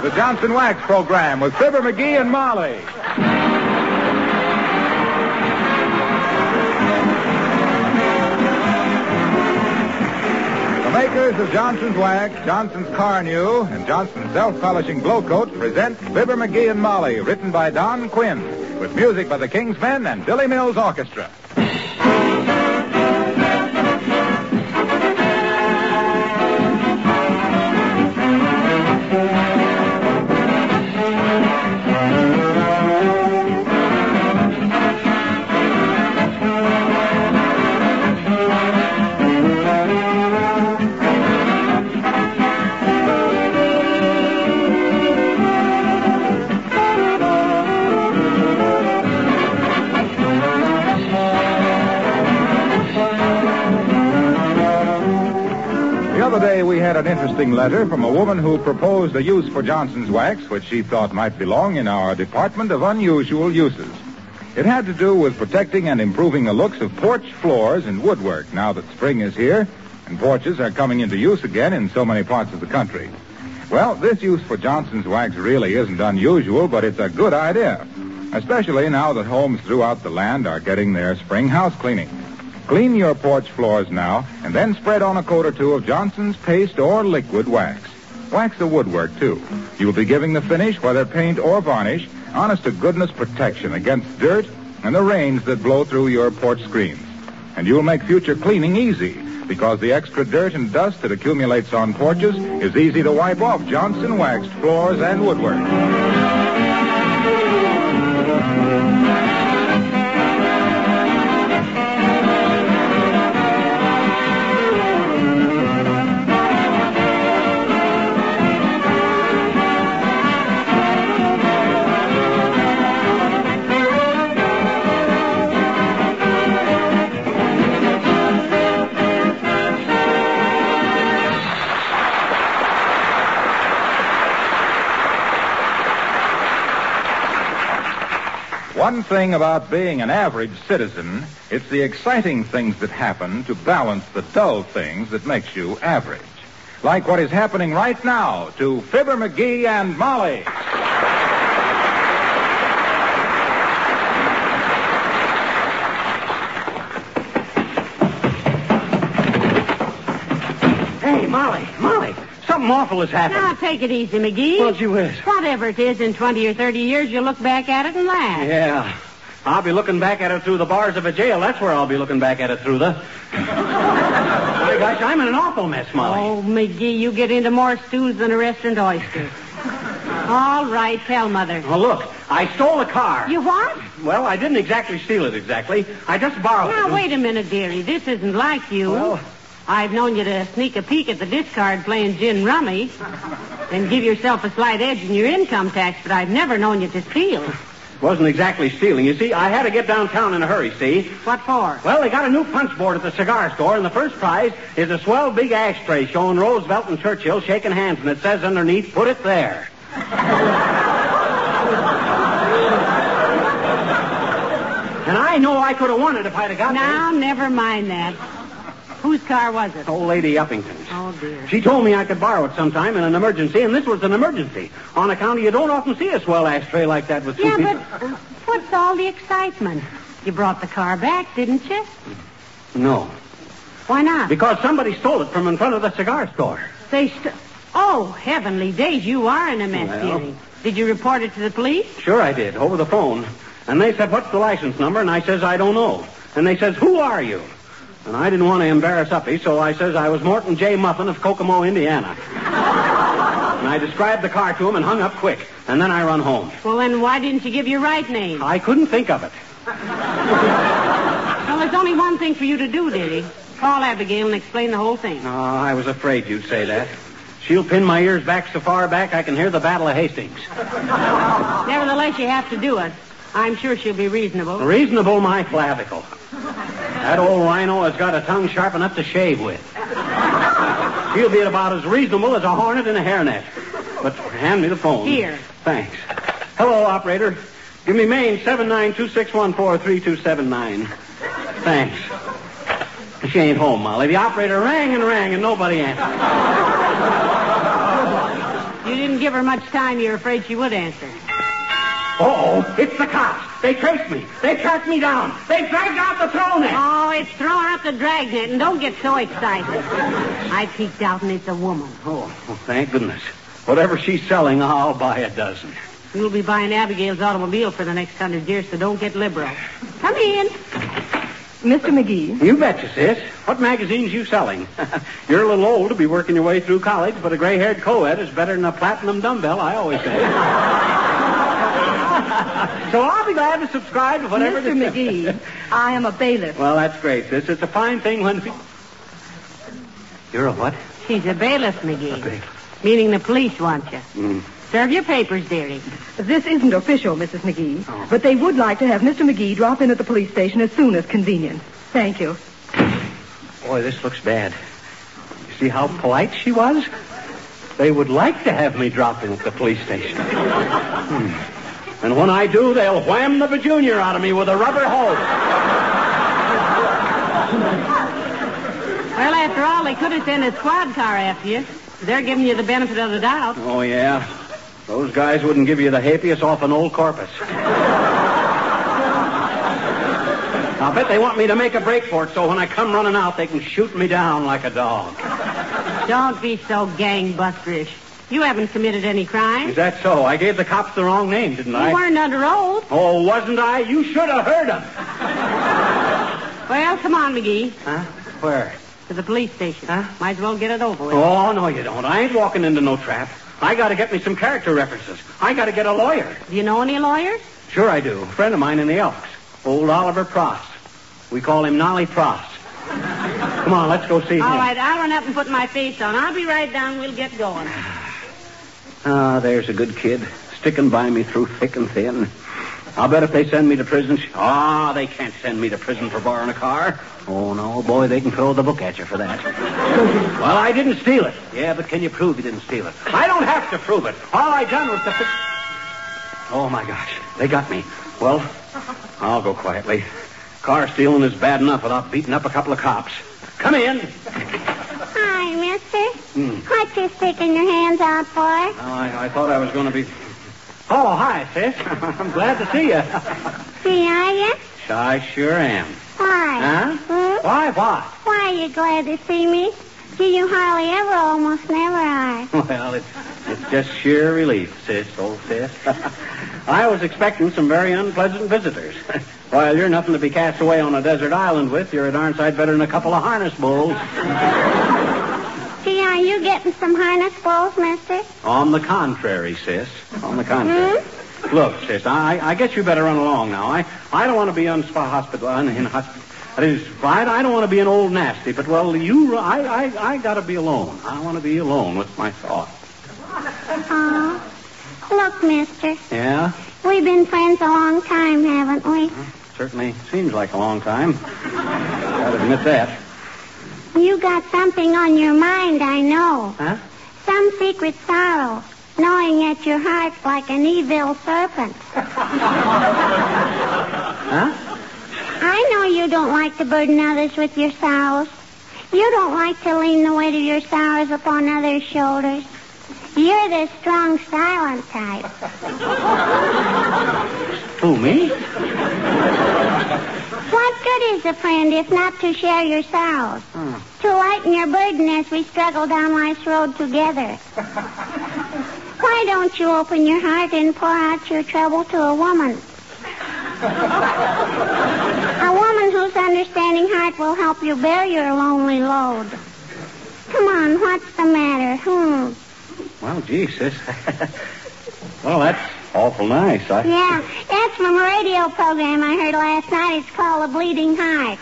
the Johnson Wax Program with Fibber McGee and Molly. The makers of Johnson's Wax, Johnson's Carnu, and Johnson's Self-Polishing Glow Coat present Fibber McGee and Molly, written by Don Quinn, with music by the King's Men and Billy Mills Orchestra. We had an interesting letter from a woman who proposed a use for Johnson's Wax, which she thought might belong in our Department of Unusual Uses. It had to do with protecting and improving the looks of porch floors and woodwork now that spring is here and porches are coming into use again in so many parts of the country. Well, this use for Johnson's Wax really isn't unusual, but it's a good idea, especially now that homes throughout the land are getting their spring house cleaning. Clean your porch floors now, and then spread on a coat or two of Johnson's paste or liquid wax. Wax the woodwork, too. You'll be giving the finish, whether paint or varnish, honest-to-goodness protection against dirt and the rains that blow through your porch screens. And you'll make future cleaning easy, because the extra dirt and dust that accumulates on porches is easy to wipe off Johnson waxed floors and woodwork. One thing about being an average citizen, it's the exciting things that happen to balance the dull things that makes you average. Like what is happening right now to Fibber McGee and Molly. Hey, Molly. Something awful has happened. Now, take it easy, McGee. Well, gee whiz. Whatever it is, in 20 or 30 years, you'll look back at it and laugh. Yeah. I'll be looking back at it through the bars of a jail. That's where I'll be looking back at it through the... My gosh, I'm in an awful mess, Molly. Oh, McGee, you get into more stews than a restaurant oyster. All right, tell Mother. Oh, look, I stole a car. You what? Well, I didn't exactly steal it exactly. I just borrowed it. Now, wait a minute, dearie. This isn't like you. Well... I've known you to sneak a peek at the discard playing gin rummy and give yourself a slight edge in your income tax, but I've never known you to steal. Wasn't exactly stealing. You see, I had to get downtown in a hurry, see? What for? Well, they got a new punch board at the cigar store, and the first prize is a swell big ashtray showing Roosevelt and Churchill shaking hands, and it says underneath, put it there. And I know I could have won it if I'd have got Now, never mind that. Whose car was it? Old Lady Uppington's. Oh, dear. She told me I could borrow it sometime in an emergency, and this was an emergency. On account of you don't often see a swell ashtray like that with two people. Yeah, but what's all the excitement? You brought the car back, didn't you? No. Why not? Because somebody stole it from in front of the cigar store. Oh, heavenly days, you are in a mess, Well. dearie. Did you report it to the police? Sure I did, over the phone. And they said, what's the license number? And I says, I don't know. And they says, who are you? And I didn't want to embarrass Uppy, so I says I was Morton J. Muffin of Kokomo, Indiana. And I described the car to him and hung up quick. And then I run home. Well, then why didn't you give your right name? I couldn't think of it. Well, there's only one thing for you to do, dearie. Call Abigail and explain the whole thing. Oh, I was afraid you'd say that. She'll pin my ears back so far back I can hear the Battle of Hastings. Nevertheless, you have to do it. I'm sure she'll be reasonable. Reasonable, my clavicle. That old rhino has got a tongue sharp enough to shave with. She'll be about as reasonable as a hornet in a hairnet. But hand me the phone. Here. Thanks. Hello, operator. Give me Maine 7926143279. Thanks. She ain't home, Molly. The operator rang and nobody answered. You You didn't give her much time. You're afraid she would answer. Uh-oh, it's the cops. They traced me. They tracked me down. They dragged out the throw net. Oh, it's throw out the dragnet, and don't get so excited. I peeked out, and it's a woman. Oh, well, thank goodness. Whatever she's selling, I'll buy a dozen. You'll be buying Abigail's automobile for the next 100 years, so don't get liberal. Come in. Mr. McGee. You betcha, sis. What magazines you selling? You're a little old to be working your way through college, but a gray-haired co-ed is better than a platinum dumbbell, I always say. So I'll be glad to subscribe to whatever... Mr. McGee, I am a bailiff. Well, that's great, sis. It's a fine thing when... You're a what? She's a bailiff, McGee. A bailiff. Meaning the police want you. Mm. Serve your papers, dearie. This isn't official, Mrs. McGee, Oh. but they would like to have Mr. McGee drop in at the police station as soon as convenient. Thank you. Boy, this looks bad. You see how polite she was? They would like to have me drop in at the police station. And when I do, they'll wham the Junior out of me with a rubber hose. Well, after all, they could have sent a squad car after you. They're giving you the benefit of the doubt. Oh, yeah. Those guys wouldn't give you the habeas off an old corpus. I'll bet they want me to make a break for it so when I come running out, they can shoot me down like a dog. Don't be so gangbusterish. You haven't committed any crime. Is that so? I gave the cops the wrong name, didn't I? You weren't under oath. Oh, wasn't I? You should have heard them. Well, come on, McGee. Huh? Where? To the police station. Huh? Might as well get it over with. Oh, no, you don't. I ain't walking into no trap. I got to get me some character references. I got to get a lawyer. Do you know any lawyers? Sure I do. A friend of mine in the Elks. Old Oliver Pross. We call him Nolly Pross. Come on, let's go see him. All right, I'll run up and put my face on. I'll be right down. We'll get going. Ah, there's a good kid. Sticking by me through thick and thin. I'll bet if they send me to prison... they can't send me to prison for borrowing a car. Oh, no, boy, they can throw the book at you for that. Well, I didn't steal it. Yeah, but can you prove you didn't steal it? I don't have to prove it. All I done was to... Oh, my gosh, they got me. Well, I'll go quietly. Car stealing is bad enough without beating up a couple of cops. Come in. Hi, mister. What you sticking your hands out for? I thought I was going to be... Oh, hi, sis. I'm glad to see you. See, are you? I sure am. Why? Huh? Why what? Why are you glad to see me? Gee, you hardly ever, almost never are. Well, it's just sheer relief, sis, old sis. I was expecting some very unpleasant visitors. While you're nothing to be cast away on a desert island with, you're a darn sight better than a couple of harness bulls. Gee, are you getting some harness bulls, mister? On the contrary, sis. On the contrary. Look, sis, I guess you better run along now. I don't want to be in hospital. That is, I don't want to be an old nasty, but, well, I got to be alone. I want to be alone with my thoughts. Oh. Look, mister. Yeah? We've been friends a long time, haven't we? Certainly seems like a long time. I'll admit that. You got something on your mind, I know. Huh? Some secret sorrow, gnawing at your heart like an evil serpent. Huh? I know you don't like to burden others with your sorrows. You don't like to lean the weight of your sorrows upon others' shoulders. You're the strong, silent type. Who, me? What good is a friend if not to share your sorrows? To lighten your burden as we struggle down life's road together. Why don't you open your heart and pour out your trouble to a woman? A woman whose understanding heart will help you bear your lonely load. Come on, what's the matter? Well, gee, sis. Well, that's awful nice. Yeah, that's from a radio program I heard last night. It's called The Bleeding Heart.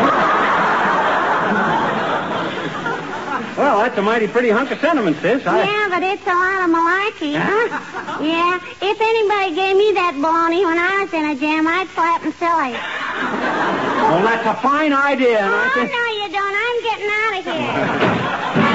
Well, that's a mighty pretty hunk of sentiment, sis. Yeah, but it's a lot of malarkey. Huh? Yeah, if anybody gave me that baloney when I was in a jam, I'd slap them silly. Well, that's a fine idea. Oh, no, you don't. I'm getting out of here.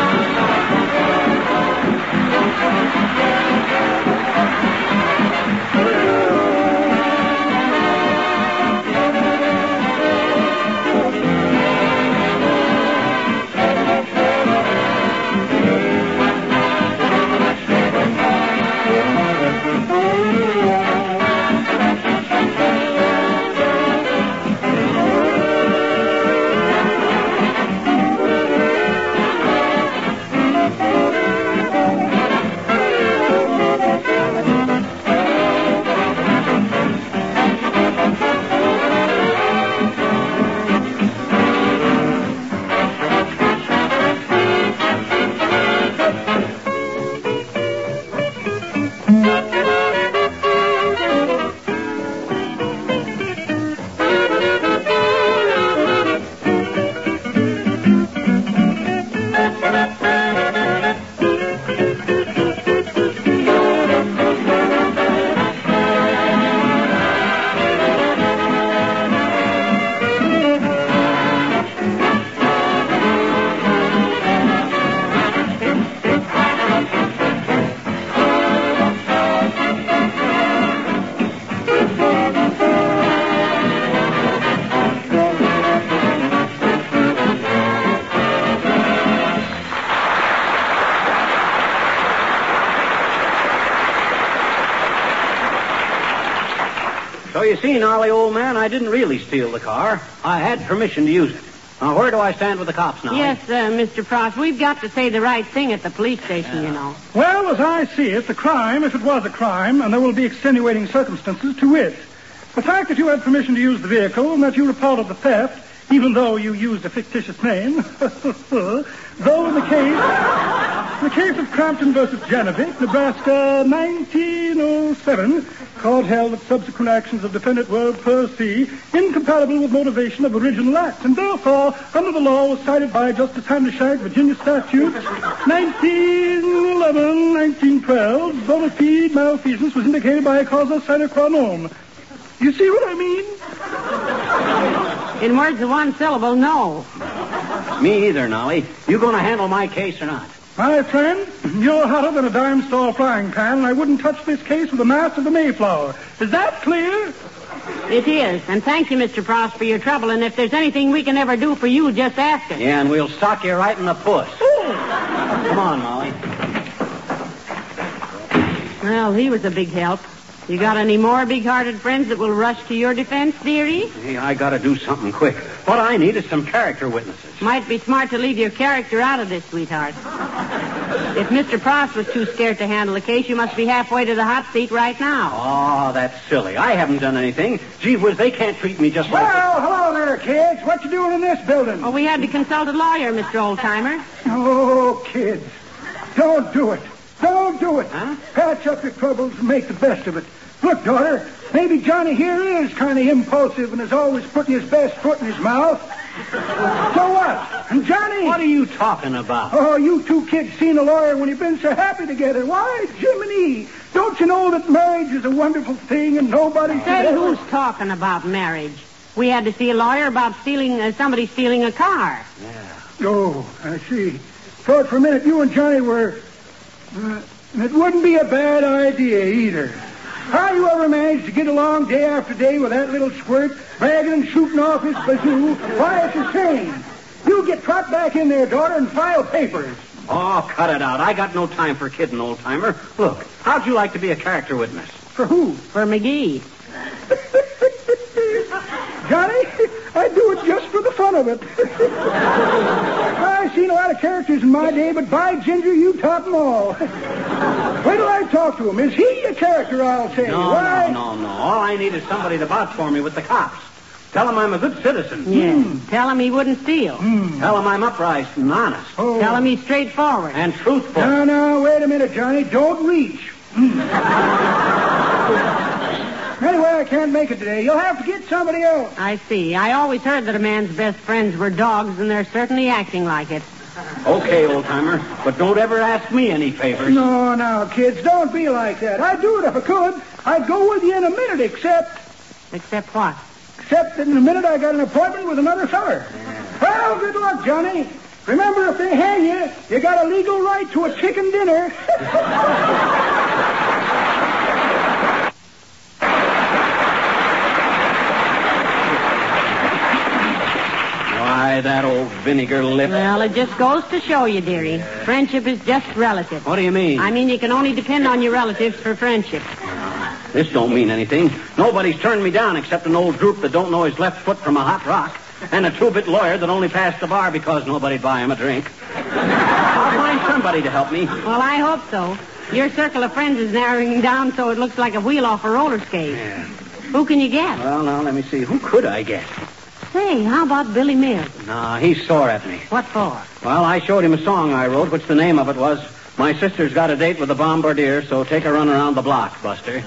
So you see, Nolly, old man, I didn't really steal the car. I had permission to use it. Now, where do I stand with the cops now? Yes, Mr. Frost, we've got to say the right thing at the police station, you know. Well, as I see it, the crime, if it was a crime, and there will be extenuating circumstances to it. The fact that you had permission to use the vehicle and that you reported the theft, even though you used a fictitious name, though in the case of Crampton versus Janovic, Nebraska, 1907, court held that subsequent actions of defendant were per se incompatible with motivation of original act, and therefore, under the law was cited by Justice Handishak, Virginia statute 1911-1912, bona fide malfeasance was indicated by a causa sine qua non. You see what I mean? In words of one syllable, no. Me either, Nolly. You going to handle my case or not? My friend, you're hotter than a dime store frying pan, and I wouldn't touch this case with the mast of the Mayflower. Is that clear? It is. And thank you, Mr. Frost, for your trouble. And if there's anything we can ever do for you, just ask us. Yeah, and we'll sock you right in the puss. Come on, Molly. Well, he was a big help. You got any more big-hearted friends that will rush to your defense, dearie? Hey, I got to do something quick. What I need is some character witnesses. Might be smart to leave your character out of this, sweetheart. If Mr. Frost was too scared to handle the case, you must be halfway to the hot seat right now. Oh, that's silly. I haven't done anything. Gee whiz, they can't treat me just like... Well, hello there, kids. What you doing in this building? Oh, we had to consult a lawyer, Mr. Oldtimer. Oh, kids. Don't do it. Don't do it. Huh? Patch up your troubles and make the best of it. Look, daughter, maybe Johnny here is kind of impulsive and is always putting his best foot in his mouth. So what? And Johnny... What are you talking about? Oh, you two kids seen a lawyer when you've been so happy together. Why, Jiminy, don't you know that marriage is a wonderful thing and nobody... Say, who's talking about marriage? We had to see a lawyer about somebody stealing a car. Yeah. Oh, I see. Thought for a minute you and Johnny were... it wouldn't be a bad idea either. How you ever managed to get along day after day with that little squirt, bragging and shooting off his bazoo, why, it's a shame. You get trot back in there, daughter, and file papers. Oh, cut it out. I got no time for kidding, old-timer. Look, how'd you like to be a character witness? For who? For McGee. Johnny, I'd do it just for the fun of it. I've seen a lot of characters in my day, but by ginger, you top them all. Wait till I talk to him. Is he a character, I'll say? No. All I need is somebody to vouch for me with the cops. Tell him I'm a good citizen. Yeah. Tell him he wouldn't steal. Tell him I'm upright and honest. Oh. Tell him he's straightforward. And truthful. No, wait a minute, Johnny. Don't reach. Anyway, I can't make it today. You'll have to get somebody else. I see. I always heard that a man's best friends were dogs, and they're certainly acting like it. Okay, old-timer, but don't ever ask me any favors. No, kids, don't be like that. I'd do it if I could. I'd go with you in a minute, except... Except what? Except that in a minute I got an appointment with another feller. Yeah. Well, good luck, Johnny. Remember, if they hang you, you got a legal right to a chicken dinner. Why, that old vinegar lip. Well, it just goes to show you, dearie. Friendship is just relative. What do you mean? I mean, you can only depend on your relatives for friendship. This don't mean anything. Nobody's turned me down except an old droop that don't know his left foot from a hot rock, and a two-bit lawyer that only passed the bar because nobody'd buy him a drink. I'll find somebody to help me. Well, I hope so. Your circle of friends is narrowing down so it looks like a wheel off a roller skate. Yeah. Who can you get? Well, now, let me see. Who could I get? Say, how about Billy Mills? No, he's sore at me. What for? Well, I showed him a song I wrote, which the name of it was My sister's got a date with the Bombardier, so take a run around the block, Buster.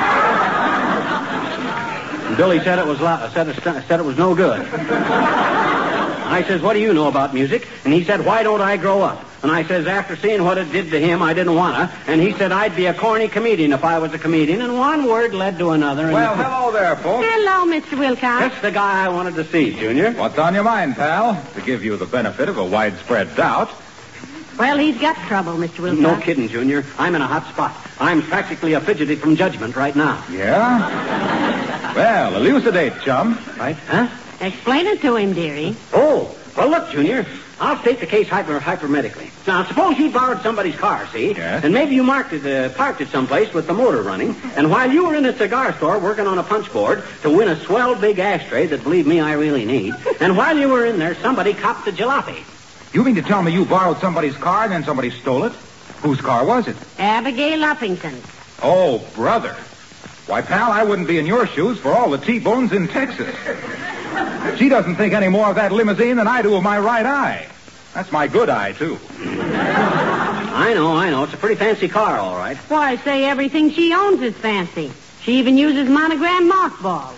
Billy said it was no good. I says, what do you know about music? And he said, why don't I grow up? And I says, after seeing what it did to him, I didn't want to. And he said, I'd be a corny comedian if I was a comedian. And one word led to another. Well, hello there, folks. Hello, Mr. Wilcox. That's the guy I wanted to see, Junior. What's on your mind, pal? To give you the benefit of a widespread doubt. Well, he's got trouble, Mr. Wilcox. No kidding, Junior. I'm in a hot spot. I'm practically a fugitive from judgment right now. Yeah? Well, elucidate, chum. Right? Huh? Explain it to him, dearie. Oh, well, look, Junior. I'll state the case hypermedically. Now, suppose you borrowed somebody's car, see? Yes. And maybe you parked it someplace with the motor running. And while you were in a cigar store working on a punch board to win a swell big ashtray that, believe me, I really need. And while you were in there, somebody copped the jalopy. You mean to tell me you borrowed somebody's car and then somebody stole it? Whose car was it? Abigail Uppington. Oh, brother. Why, pal, I wouldn't be in your shoes for all the T-bones in Texas. She doesn't think any more of that limousine than I do of my right eye. That's my good eye, too. I know. It's a pretty fancy car, all right. Why, say everything she owns is fancy. She even uses monogram mothballs.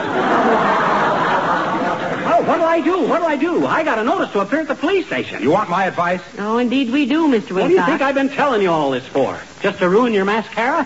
Oh, what do I do? I got a notice to appear at the police station. You want my advice? Oh, indeed we do, Mr. Wilcox. What do you think I've been telling you all this for? Just to ruin your mascara?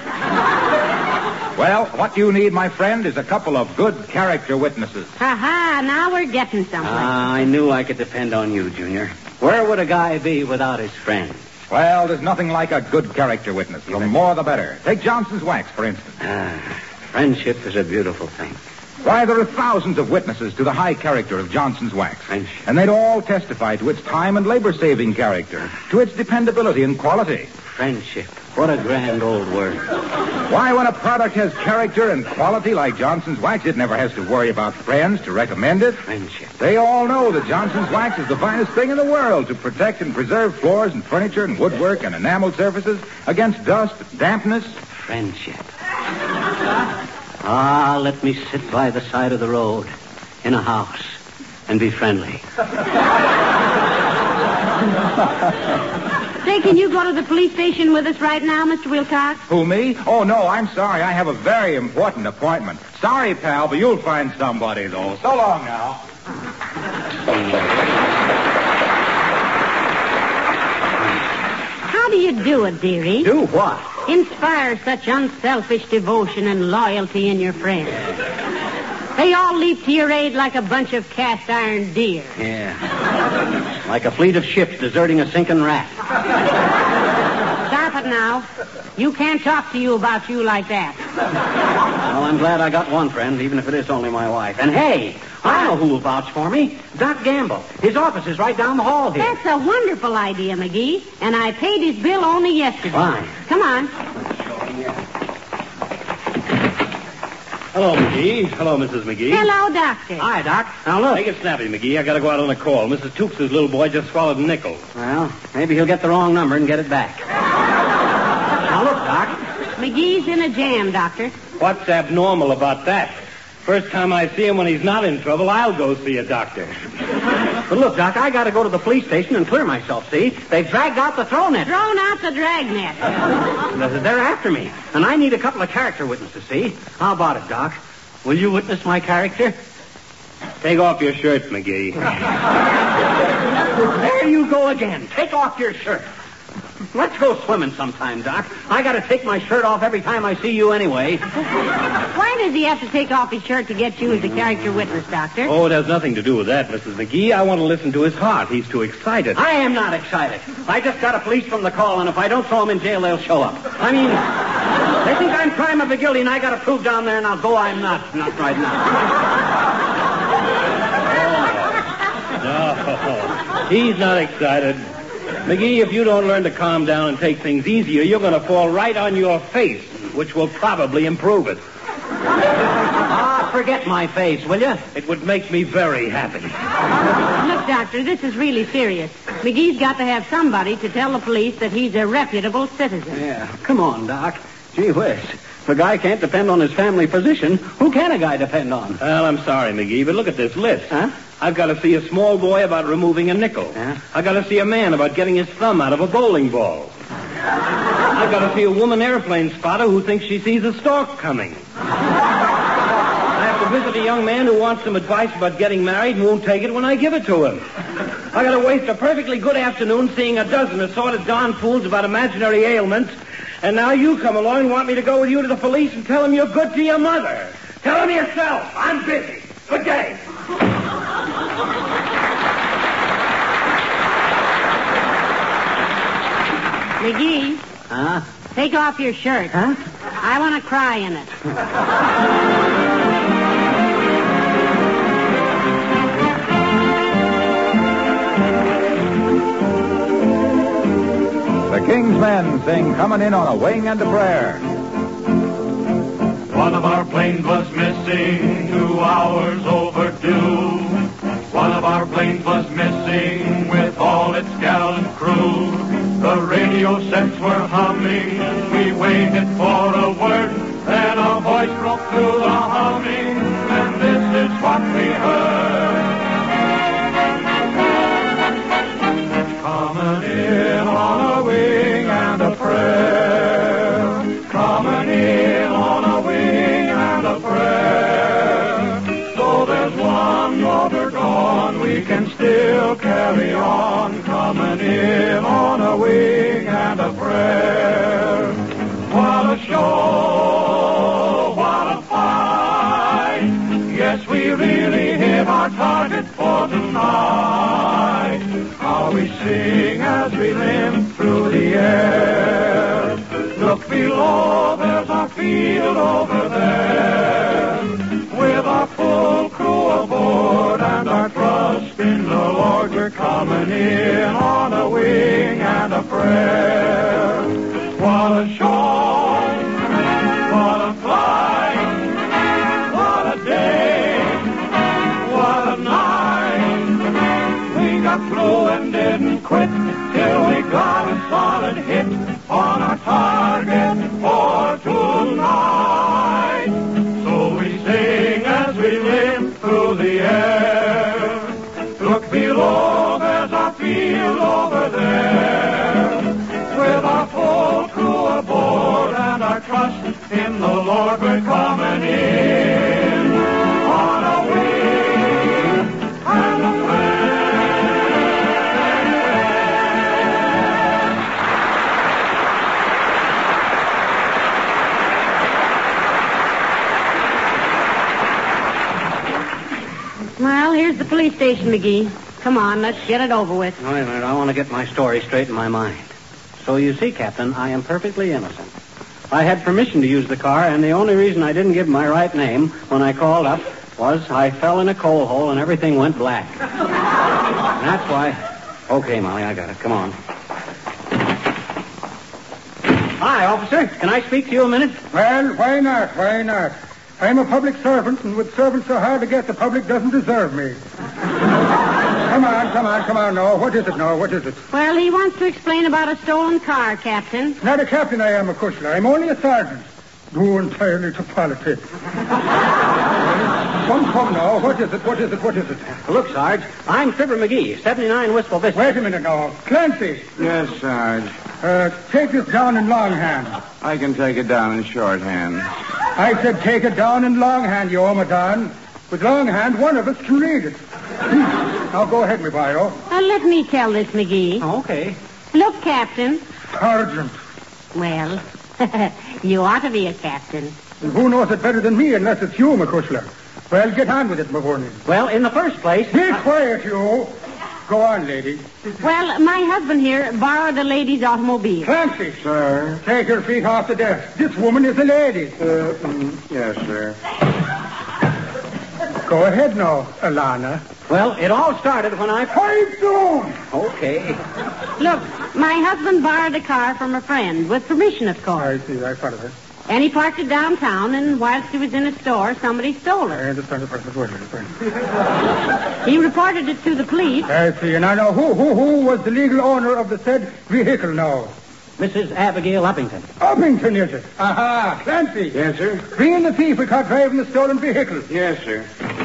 Well, what you need, my friend, is a couple of good character witnesses. Ha-ha, now we're getting somewhere. I knew I could depend on you, Junior. Where would a guy be without his friends? Well, there's nothing like a good character witness. The more, the better. Take Johnson's wax, for instance. Friendship is a beautiful thing. Why, there are thousands of witnesses to the high character of Johnson's wax. Friendship. And they'd all testify to its time and labor-saving character, to its dependability and quality. Friendship. What a grand old word. Why, when a product has character and quality like Johnson's wax, it never has to worry about friends to recommend it. Friendship. They all know that Johnson's wax is the finest thing in the world to protect and preserve floors and furniture and woodwork and enameled surfaces against dust, dampness. Friendship. Let me sit by the side of the road in a house and be friendly. Say, can you go to the police station with us right now, Mr. Wilcox? Who, me? Oh, no, I'm sorry. I have a very important appointment. Sorry, pal, but you'll find somebody, though. So long now. How do you do it, dearie? Do what? Inspire such unselfish devotion and loyalty in your friends. They all leap to your aid like a bunch of cast-iron deer. Yeah. Like a fleet of ships deserting a sinking raft. Stop it now. You can't talk to you about you like that. Well, I'm glad I got one friend, even if it is only my wife. And hey, I know who will vouch for me. Doc Gamble. His office is right down the hall here. That's a wonderful idea, McGee. And I paid his bill only yesterday. Fine. Come on. Hello, McGee. Hello, Mrs. McGee. Hello, Doctor. Hi, Doc. Now, look. Make it snappy, McGee. I got to go out on a call. Mrs. Toops' little boy just swallowed a nickel. Well, maybe he'll get the wrong number and get it back. Now, look, Doc. McGee's in a jam, Doctor. What's abnormal about that? First time I see him when he's not in trouble, I'll go see a doctor. But look, Doc, I got to go to the police station and clear myself, see? They've dragged out the throw net. Thrown out the dragnet. They're after me. And I need a couple of character witnesses, see? How about it, Doc? Will you witness my character? Take off your shirt, McGee. There you go again. Take off your shirt. Let's go swimming sometime, Doc. I got to take my shirt off every time I see you anyway. Why does he have to take off his shirt to get you as a character witness, Doctor? Oh, it has nothing to do with that, Mrs. McGee. I want to listen to his heart. He's too excited. I am not excited. I just got a police from the call, and if I don't throw him in jail, they'll show up. I mean, they think I'm crime of the guilty, and I got to prove down there, and I'll go I'm not. Not right now. No, he's not excited. McGee, if you don't learn to calm down and take things easier, you're going to fall right on your face, which will probably improve it. Forget my face, will you? It would make me very happy. Look, Doctor, this is really serious. McGee's got to have somebody to tell the police that he's a reputable citizen. Yeah, come on, Doc. Gee whiz. If a guy can't depend on his family physician, who can a guy depend on? Well, I'm sorry, McGee, but look at this list. Huh? I've got to see a small boy about removing a nickel. Yeah. I've got to see a man about getting his thumb out of a bowling ball. I've got to see a woman airplane spotter who thinks she sees a stork coming. I have to visit a young man who wants some advice about getting married and won't take it when I give it to him. I got to waste a perfectly good afternoon seeing a dozen assorted darn fools about imaginary ailments, and now you come along and want me to go with you to the police and tell them you're good to your mother. Tell them yourself. I'm busy. Good day. McGee, Huh? take off your shirt. Huh? I want to cry in it. The King's Men sing Coming In on a Wing and a Prayer. One of our planes was missing, 2 hours overdue. One of our planes was missing with all its gallant crew. The radio sets were humming, we waited for a word, then a voice broke through the humming, and this is what we heard. Coming in on a wing and a prayer. Coming in on a wing and a prayer. Though there's one motor gone, we can still carry on. Coming in on a wing and a prayer. What a show, what a fight. Yes, we really hit our target for tonight. How we sing as we limp through the air. Look below, there's our field over there. With our full crew aboard and our trust in the Lord, we're coming in on a wing and a prayer. What a show, what a flight, what a day, what a night. We got through and didn't quit till we got a solid hit on our target for tonight. So we sing as we limp through the air. Look below, there's our field over there. With our full crew aboard and our trust in the Lord, we're coming in on a wing and a prayer. Well, here's the police station, McGee. Come on, let's get it over with. Wait a minute, I want to get my story straight in my mind. So you see, Captain, I am perfectly innocent. I had permission to use the car, and the only reason I didn't give my right name when I called up was I fell in a coal hole and everything went black. And that's why... Okay, Molly, I got it. Come on. Hi, officer. Can I speak to you a minute? Well, why not? Why not? I'm a public servant, and with servants so hard to get, the public doesn't deserve me. Come on, now. What is it now? What is it? Well, he wants to explain about a stolen car, Captain. Not a captain I am, a Kushler. I'm only a sergeant. Due entirely to politics. Come now. What is it? Look, Sarge, I'm Fibber McGee, 79 Wistful Vista. Wait a minute now. Clancy, Yes, Sarge. take this down in longhand. I can take it down in shorthand. I said take it down in longhand, you omadon. With longhand, one of us can read it. Now go ahead, me bio. Let me tell this, McGee. Oh, okay. Look, Captain. Sergeant. Well, you ought to be a captain. And who knows it better than me unless it's you, McCushler? Well, get on with it, Mavourney. Well, in the first place... Be quiet, you. Go on, lady. Well, my husband here borrowed a lady's automobile. Clancy. Sir? Take your feet off the desk. This woman is a lady. Yes, sir. Go ahead now, Alana. Well, it all started when I... Pipe down! Okay. Look, my husband borrowed a car from a friend, with permission, of course. I see. I follow it. And he parked it downtown, and whilst he was in a store, somebody stole I her. understand the person. He reported it to the police. I see. And I know who was the legal owner of the said vehicle now. Mrs. Abigail Uppington. Uppington, is it? Aha, Clancy. Yes, sir? Bring in the thief we caught driving the stolen vehicle. Yes, sir.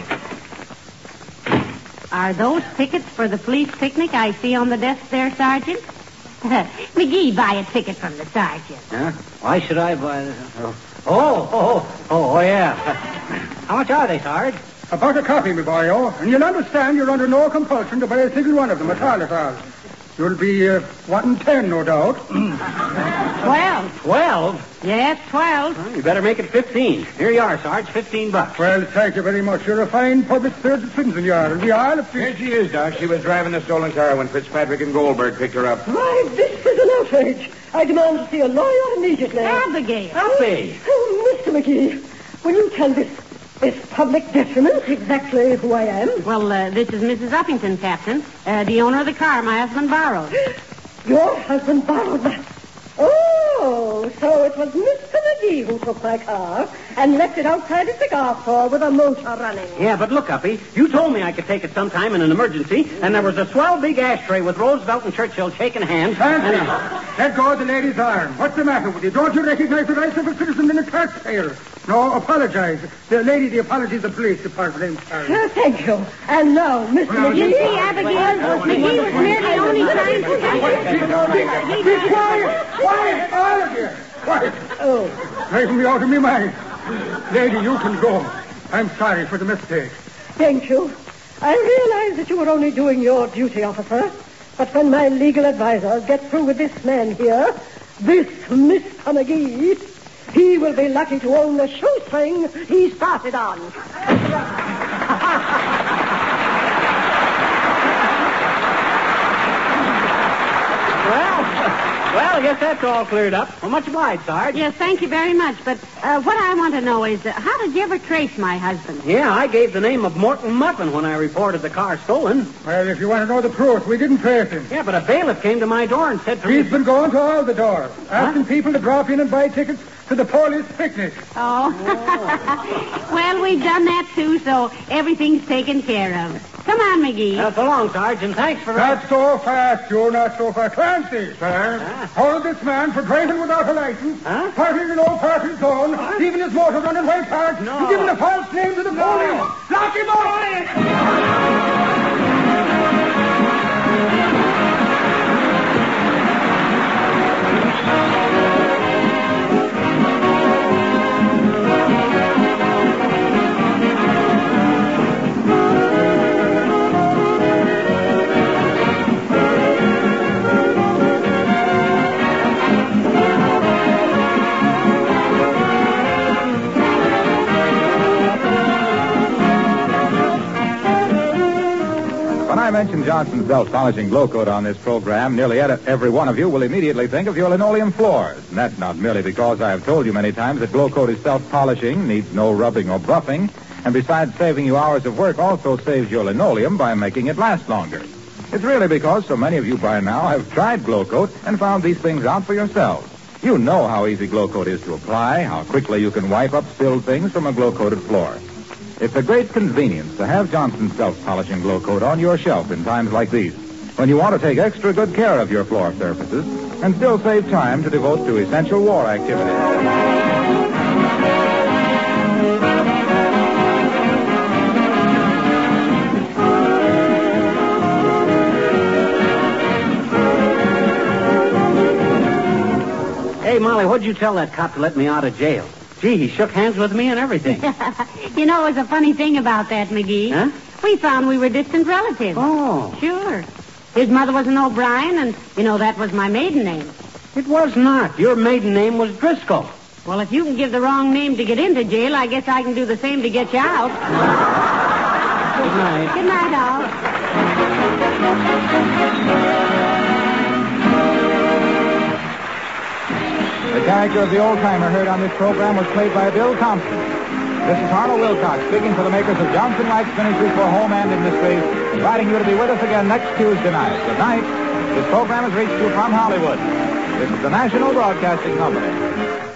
Are those tickets for the police picnic I see on the desk there, Sergeant? McGee, buy a ticket from the sergeant. Huh? Why should I buy this? Oh, yeah. How much are they, Sarge? About a copy, my boy, and you'll understand you're under no compulsion to buy a single one of them at all. You'll be wanting 10, no doubt. 12. 12? Yes, 12. Well, you better make it 15. Here you are, Sarge, $15. Well, thank you very much. You're a fine public servant, Crimson Yard, and we all Here she is, Doc. She was driving the stolen car when Fitzpatrick and Goldberg picked her up. Why, this is an outrage. I demand to see a lawyer immediately. Abigail. Happy. Oh, Mr. McGee, will you tell this public detriment exactly who I am? Well, this is Mrs. Uppington, Captain. The owner of the car my husband borrowed. Your husband borrowed that. Oh, so it was Mr. McGee who took my car and left it outside a cigar store with a motor running. Yeah, but look, Uppy, you told me I could take it sometime in an emergency, and there was a swell big ashtray with Roosevelt and Churchill shaking hands. Clancy, let go of the lady's arm. What's the matter with you? Don't you recognize the rights of a citizen and a taxpayer? No, apologize. The apology of the police department. Thank you. And now, Mr. McGee. You see, Abigail, McGee was merely only trying to... Be quiet! Quiet! All of you! Quiet! Oh. Driving me out of my mind. Lady, you can go. I'm sorry for the mistake. Thank you. I realize that you were only doing your duty, officer. But when my legal advisors get through with this man here, this Mr. McGee, he will be lucky to own the shoestring he started on. Well, I guess that's all cleared up. Well, much obliged, Sarge. Yes, thank you very much. But what I want to know is, how did you ever trace my husband? Yeah, I gave the name of Morton Muffin when I reported the car stolen. Well, if you want to know the truth, we didn't trace him. Yeah, but a bailiff came to my door and said to me... He's been going to all the doors, asking people to drop in and buy tickets to the police picnic. Oh. Well, we've done that, too, so everything's taken care of. Come on, McGee. So long, Sarge, and thanks for... Not so fast, Joe, not so fast. Clancy, sir. Hold this man for driving without a license, parking in no parking zone, leaving his motor running way parked, and giving a false name to the police. Lock him up! When I mention Johnson's self-polishing glow coat on this program, nearly every one of you will immediately think of your linoleum floors. And that's not merely because I have told you many times that glow coat is self-polishing, needs no rubbing or buffing, and besides saving you hours of work, also saves your linoleum by making it last longer. It's really because so many of you by now have tried glow coat and found these things out for yourselves. You know how easy glow coat is to apply, how quickly you can wipe up spilled things from a glow-coated floor. It's a great convenience to have Johnson's self-polishing glow coat on your shelf in times like these, when you want to take extra good care of your floor surfaces and still save time to devote to essential war activities. Hey, Molly, what'd you tell that cop to let me out of jail? Gee, he shook hands with me and everything. You know, there's a funny thing about that, McGee. Huh? We found we were distant relatives. Oh. Sure. His mother was an O'Brien, and, you know, that was my maiden name. It was not. Your maiden name was Driscoll. Well, if you can give the wrong name to get into jail, I guess I can do the same to get you out. Good night. Good night, all. The character of the old-timer heard on this program was played by Bill Thompson. This is Harlow Wilcox speaking for the makers of Johnson Wax Finishes for Home and Industry, inviting you to be with us again next Tuesday night. Good night. This program has reached you from Hollywood. This is the National Broadcasting Company.